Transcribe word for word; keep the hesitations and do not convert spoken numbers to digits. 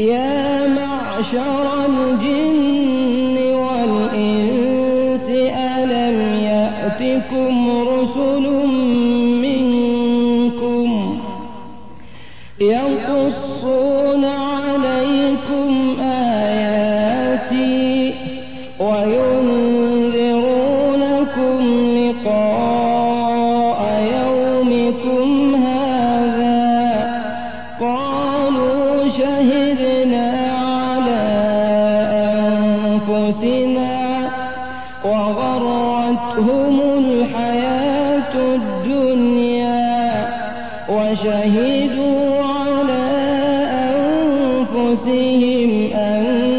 يا معشر الجن والإنس ألم يأتكم رسل منكم يقصون عليكم آياتي وينذرونكم لقاء يومكم هذا قالوا شهدنا على أنفسنا وغرتهم الحياة الدنيا وشهدوا على أنفسهم أن